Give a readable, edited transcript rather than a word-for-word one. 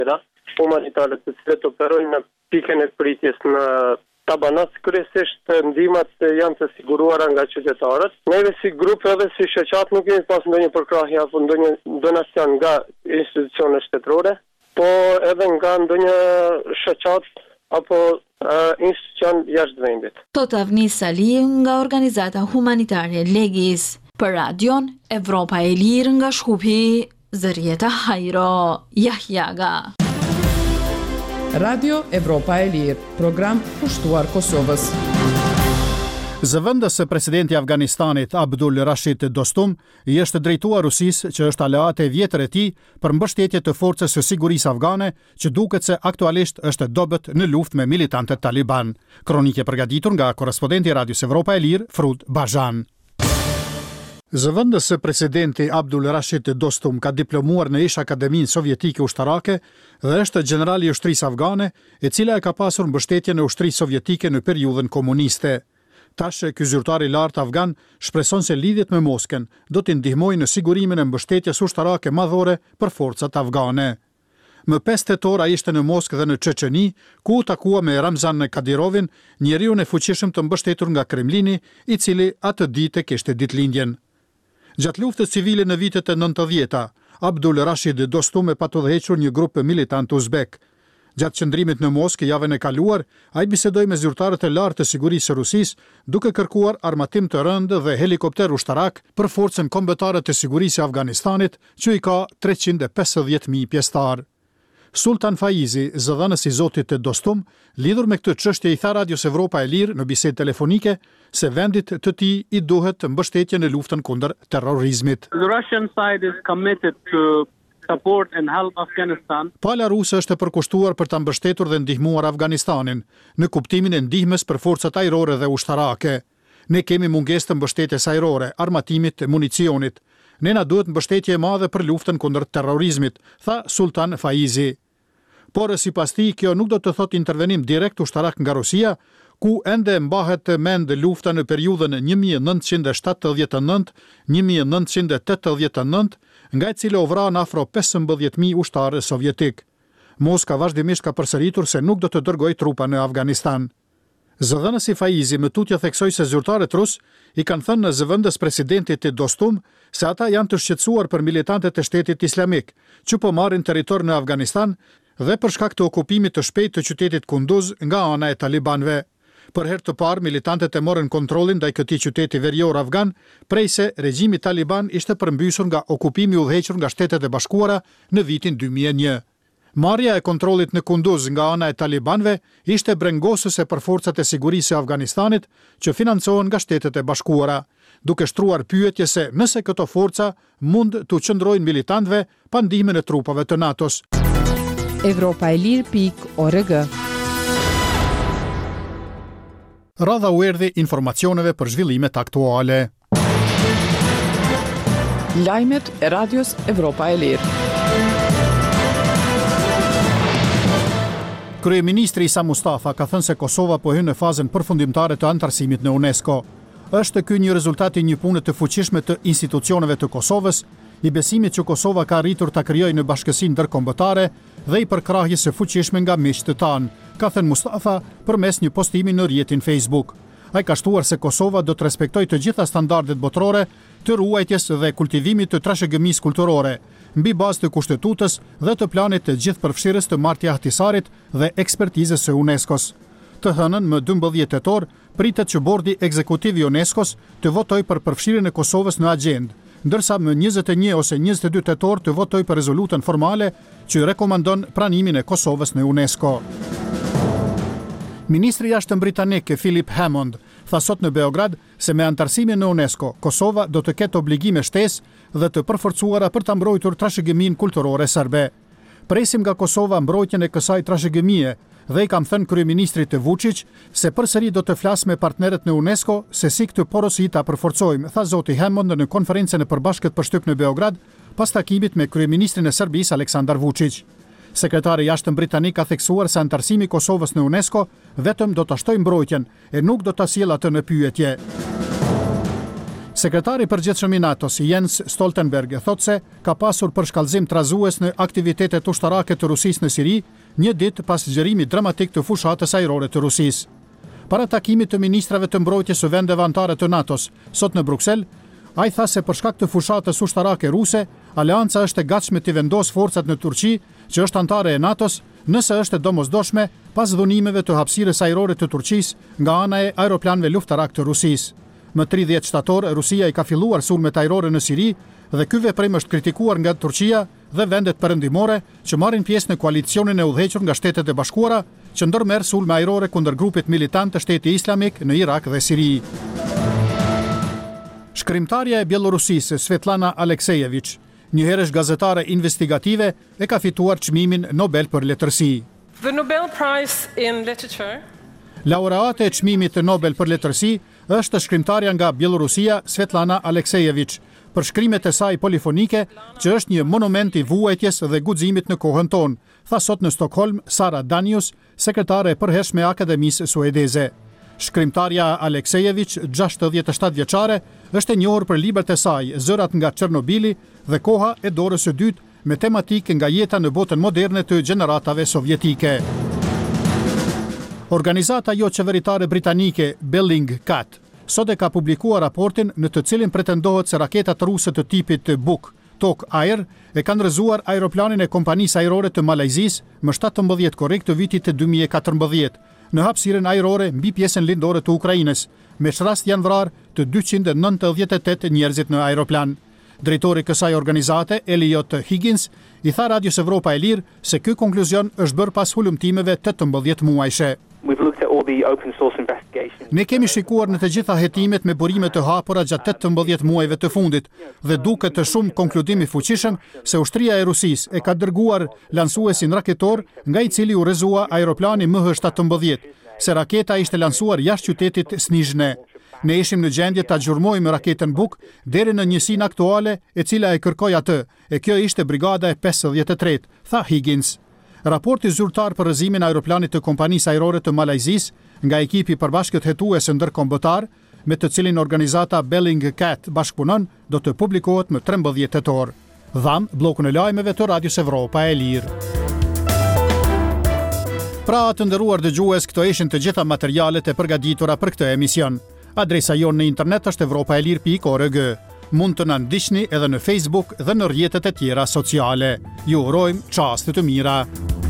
Umanitare të cilët operojnë në pikën e pritjes në Tabanas, kryesisht ndihmat janë të siguruara nga qytetarët. Neve si grup edhe si shoqat nuk kemi pas ndonjë përkrahje apo ndonjë donacion nga institucione shtetërore, po edhe nga ndonjë shoqat apo institucion jashtë vendit. Tot Avnis Sali nga organizata humanitare Legis. Për radion Evropa e Lirë nga Shkupi, Zërieta Hajro, Jahjaga. Radio Evropa e Lirë, program pushtuar Kosovës. Zëvendës presidenti i Afganistanit Abdul Rashid Dostum I është drejtuar Rusisë, që është aleate e vjetër e tij, për mbështetje të forcës së sigurisë afgane, që duket se aktualisht është dobët në luftë me militantët taliban. Kronikë përgatitur nga korrespondenti I Radios Evropa e Lirë, Frud Bazhan. Zëvendës presidenti Abdul Rashid Dostum ka diplomuar në Ish Akademinë Sovjetike Ushtarake dhe është generali I ushtrisë afgane, e cila e ka pasur mbështetje në ushtrisë sovjetike në periudhën komuniste. Tash ky zyrtar I lartë afgan shpreson se lidhjet me Moskën do t'i ndihmojnë në sigurimin e mbështetjes ushtarake madhore për forcat afgane. Më 5 tetor ai ishte në Moskë dhe në Çeçeni, ku u takua me Ramzan Kadirovin, njeriu e fuqishëm të mbështetur nga Kremlini, I cili atë ditë kishte ditëlindjen. Gjatë luftës civile në vitet e 90-ta, Abdul Rashid Dostum e patudhëhequr një grup militant uzbek. Gjatë qëndrimit në Moskë javën e kaluar, ai bisedoi me zyrtarët e lartë të sigurisë së Rusisë, duke kërkuar armatim të rëndë dhe helikopter ushtarak për forcën kombëtare të sigurisë së Afganistanit, që I ka 350.000 pjesëtar. Sultan Faizi, zëdhënës I zotit të Dostum, lidhur me këtë çështje I tha Radios Evropa e Lirë në bisedë telefonike se vendit të tij I duhet mbështetje në luftën kundër terrorizmit. The Russian side is committed to support and help Afghanistan. Pala ruse është e përkushtuar për ta mbështetur dhe ndihmuar Afganistanin në kuptimin e ndihmës për forcat ajrore dhe ushtarake. Ne kemi mungesë të mbështetjes ajrore, armatimit, municionit. Ne na duhet mbështetje e madhe për luftën kundër terrorizmit, tha Sultan Faizi. Por sipas tij, kjo nuk do të thotë intervenim direkt ushtarak nga Rusia, ku ende mbahet mend lufta në periudhën 1979-1989, nga e cila u vran afro 15.000 ushtarë sovjetik. Moska vazhdimisht ka përsëritur se nuk do të dërgojë trupa në Afganistan. Zëdhënësi Faizi më tutje theksoi se zyrtarët rus I kanë thënë në zëvendës presidentit të Dostum se ata janë të shqetësuar për militantët e shtetit islamik, që po marrin territor në Afganistan dhe për shkak të okupimit të shpejtë të qytetit Kunduz nga ana e talibanëve. Për herë të parë militantët e morën kontrollin ndaj këtij qyteti verior afgan, prej se regjimi taliban ishte përmbysur nga okupimi I udhëhequr nga Shtetet e Bashkuara në vitin 2001. Marrja e kontrollit në Kunduz nga ana e talibanëve ishte brengosëse për forcat e sigurisë së Afganistanit, që financohen nga Shtetet e Bashkuara, duke shtruar pyetje se nëse këto forca mund të qëndrojnë militantëve pa ndihmën e trupave të NATO-s. Evropaelir.org. Radha u erdhi informacioneve për zhvillimet aktuale. Lajmet e Radios Evropa e Lirë. Kryeministri Isa Mustafa ka thënë se Kosova po hyn në fazën përfundimtare të anëtarësimit në UNESCO. Është ky një rezultat I një pune të fuqishme të institucioneve të Kosovës, I besimit që Kosova ka arritur ta krijojë në bashkësinë ndërkombëtare dhe I përkrahjes së fuqishme nga miqtë të tanë, ka thënë Mustafa përmes një postimi në rrjetin Facebook. Ai ka shtuar se Kosova do të respektojë të gjitha standardet botërore të ruajtjes dhe kultivimit të trashëgimisë kulturore, mbi bazë të kushtetutës dhe të planit të gjithëpërfshirës të martja Ahtisarit dhe ekspertizës së UNESCO-s. Të hënën më 12 tetor pritet që bordi ekzekutiv I UNESCO-s të votojë për përfshirjen e Kosovës në agjendë, ndërsa më 21 ose 22 tetor të votojë për rezolutën formale që rekomandon pranimin e Kosovës në UNESCO. Ministri I Jashtëm britanik Philip Hammond tha sot në Beograd se me antarësimin në UNESCO, Kosova do të ketë obligime shtesë dhe të përforcuara për ta mbrojtur trashëgiminë kulturore serbe. Presim nga Kosova mbrojtjen e kësaj trashëgimie dhe I kam thënë kryeministrit Vučić se përsëri do të flas me partnerët në UNESCO se si këtë porosi ta përforcojmë, tha zoti Hammond në konferencën e përbashkët për shtyp në Beograd pas takimit me kryeministrin e Serbisë Aleksandar Vučić. Sekretari I Jashtëm britanik ka theksuar se antarësimi I Kosovës në UNESCO vetëm do ta shtojë mbrojtjen e nuk do ta sjellë atë në pyetje. Sekretari i përgjithshëm i NATO-s Jens Stoltenberg thotë se ka pasur përshkallëzim trazues në aktivitetet ushtarake të Rusisë në Siri, një ditë pas zgjerimit dramatik të fushatës ajrore të Rusisë. Para takimit të ministrave të mbrojtjes së vendeve anëtare të NATO-s sot në Bruksel, ai tha se për shkak të fushatës ushtarake ruse, aleanca është e gatshme të vendos forcat në Turqi, që është anëtare e NATO-s, nëse është e domosdoshme pas dhunimeve të hapësirës ajrore të Turqisë nga ana e aeroplanëve luftarak të Rusisë. Më 30 shtator, Rusia i ka filluar sulmet ajrore në Siri dhe ky veprim është kritikuar nga Turqia dhe vendet perëndimore që marrin pjesë në koalicionin e udhëhequr nga Shtetet e Bashkuara, që ndërmerr sulme ajrore kundër grupit militant të Shtetit Islamik në Irak dhe Siri. Shkrimtarja e Bielorusisë Svetlana Aleksejevich, një herësh gazetare investigative, e ka fituar çmimin Nobel për letërsi. The Nobel Prize in Literature. Laureate e çmimit të Nobel për letërsi është shkrimtarja nga Bielorusia Svetlana Aleksejevich, për shkrimet e saj polifonike, që është një monument i vuajtjes dhe guximit në kohën tonë, tha sot në Stockholm Sara Danius, sekretare e përhershme e Akademisë Suedeze. Shkrimtarja Aleksejevich, 67 vjeçare, është e njohur për librat e saj Zërat nga Çernobili dhe Koha e dorës së dytë, me tematikë nga jeta në botën moderne të gjeneratave sovjetike. Organizata jo qeveritare britanike Bellingcat sot e ka publikuar raportin në të cilin pretendohet se raketat ruse të tipit Buk Tok Air e kanë rrëzuar aeroplanin e kompanisë ajrore të Malajzisë më 17 korrik të vitit të 2014 në hapësirën ajrore mbi pjesën lindore të Ukrainës, me çrast janë vrarë të 298 njerëzit në aeroplan. Drejtori kësaj organizate, Elliot Higgins, i tha Radios Evropa e Lirë se ky konkluzion është bërë pas hulumtimeve 18 muajshe. Ne kemi shikuar në të gjitha hetimet me burime të hapura gjatë 18 muajve të fundit dhe duket të shumë konkludimi fuqishëm se ushtria e Rusisë e ka dërguar lansuesin raketor nga i cili u rrëzua aeroplani MH17, se raketa ishte lansuar jashtë qytetit Snizhne. Ne ishim në gjendje ta gjurmojmë raketën Buk deri në njësinë aktuale e cila e kërkoi atë, e kjo ishte brigada e 53, tha Higgins. Raporti zyrtar për rrëzimin e aeroplanit të kompanisë ajrore të Malajzisë nga ekipi përbashkët hetues ndërkombëtar, me të cilin organizata Bellingcat bashkëpunon, do të publikohet më 13 tetor. Dham bllokun e lajmeve të Radios Evropa e Lirë. Pra, të nderuar dëgjues, këto ishin të gjitha materialet e përgatitura për këtë emision. Adresa jonë në internet është evropaelir.org. Mund të na ndiqni edhe në Facebook dhe në rrjetet e tjera sociale. Ju urojmë çaste të mira.